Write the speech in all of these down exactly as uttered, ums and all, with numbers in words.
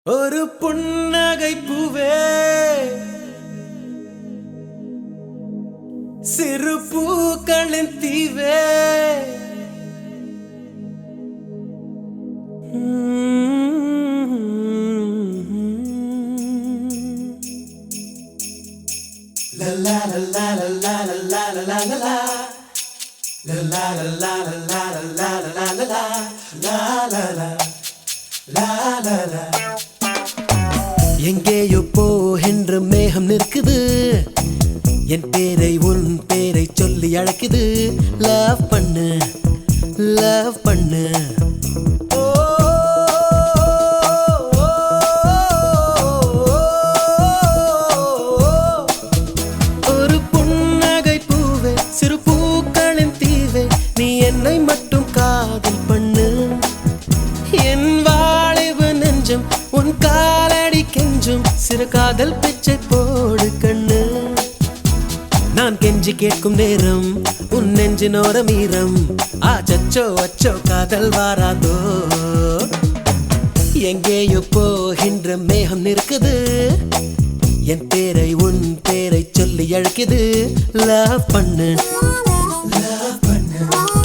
ஒரு புன்னகை பூவே சிறு பூக்களின் தீவே la la la la la la la la la la la La la la la la la la la la la la la la la la la எங்கேயோ போகின்ற மேகம் நிற்குது என் பேரை உன் பேரை சொல்லி அழைக்குது லவ் பண்ணு லவ் பண்ணு ஒரு புன்னகை பூவே சிறு பூக்களின் தீவே நீ என்னை மட்டும் காதல் பண்ணு என் வாலிப நெஞ்சம் உன் காலடி கெஞ்சும் சிறு காதல் பிச்சை போடு கண்ணு நான் கெஞ்சி கேட்கும் நேரம் உன் நெஞ்சினோர மீரம் ஆச்சோ அச்சோ காதல் வாராதோ எங்கேயோ போகின்ற மேகம் நிற்குது என் பேரை உன் பேரை சொல்லி அழைக்குது லவ் பண்ணு லவ் பண்ணு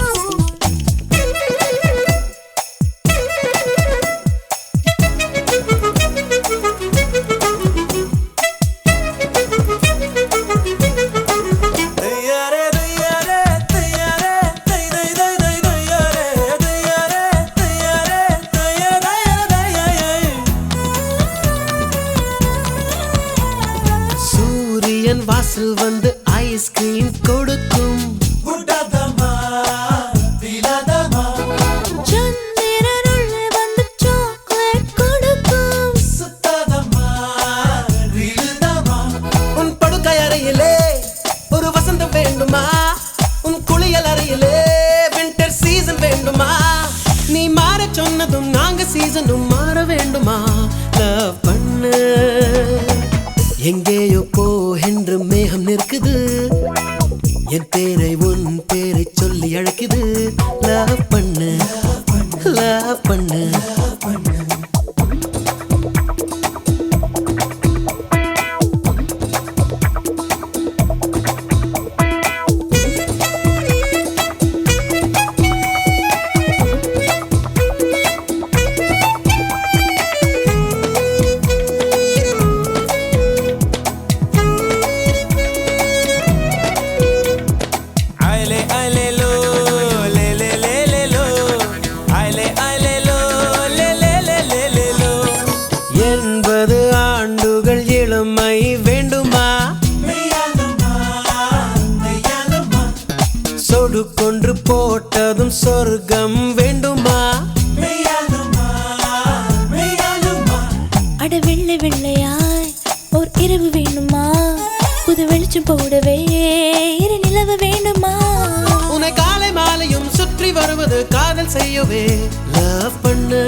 என் வாசல் வந்து ஐஸ்கிரீம் கொடுக்கும் உடாதமா திலாதமா சந்திரனுள்ள வந்து சாக்லேட் கொடுக்கும் சுத்தாதமா ரிலுதமா உன் படுக்கை அறையிலே ஒரு வசந்தம் வேண்டுமா உன் குளியல் அறையிலே வின்டர் சீசன் வேண்டுமா நீ மாற சொன்னதும் நாங்க சீசனும் மாற வேண்டுமா லவ் பண்ணு எங்கேயோ போகின்ற மேகம் நிற்குது என் பேரை உன் பேரை சொல்லி அழைக்குது லவ் பண்ணு லவ் பண்ணு எண்பது ஆண்டுகள் இளமை வேண்டுமா சொடு கொன்று போட்டதும் சொர்க்கம் வேண்டுமா அட வெள்ளை வெள்ளையாய் ஓர் இரவு வேண்டுமா புது வெளிச்சம் போடவே இரு நிலவு வேண்டுமா உன்னை காலை மாலையும் சுற்றி வருவது காதல் செய்யவே லவ் பண்ணு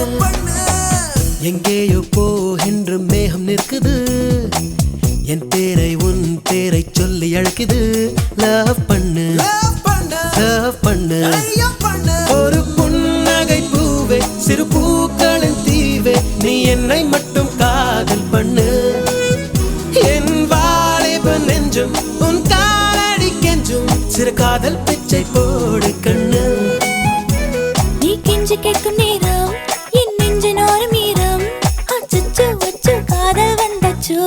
எங்கேயோ போகின்ற மேகம் நிற்குது என் பேரை உன் பேரை சொல்லி அழைக்குது லவ் பண்ணு லவ் பண்ணு ஒரு புன்னகை பூவே சிறு பூக்களின் தீவே நீ என்னை மட்டும் காதல் பண்ணு என் வாலிப நெஞ்சும் உன் காலடி கெஞ்சும் சிறு காதல் பிச்சை போடு கண்ணு நீ கெஞ்சி கேட்கும் நேரம் என் நெஞ்சினோர மீரம் அச்சோ அச்சோ காதல் வந்தாச்சோ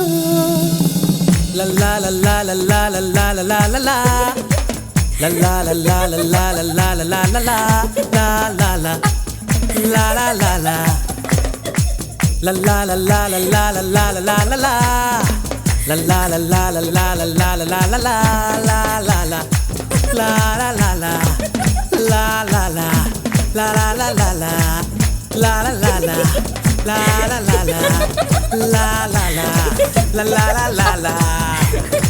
la la la la la la la la la la la la La la la la la la la la la la la la la la la la la la la La la la la la la la la la la la la La la la la la la la la la la la la la la la La la la la La la la La la la la la La la la la La la la la La la la La la la la la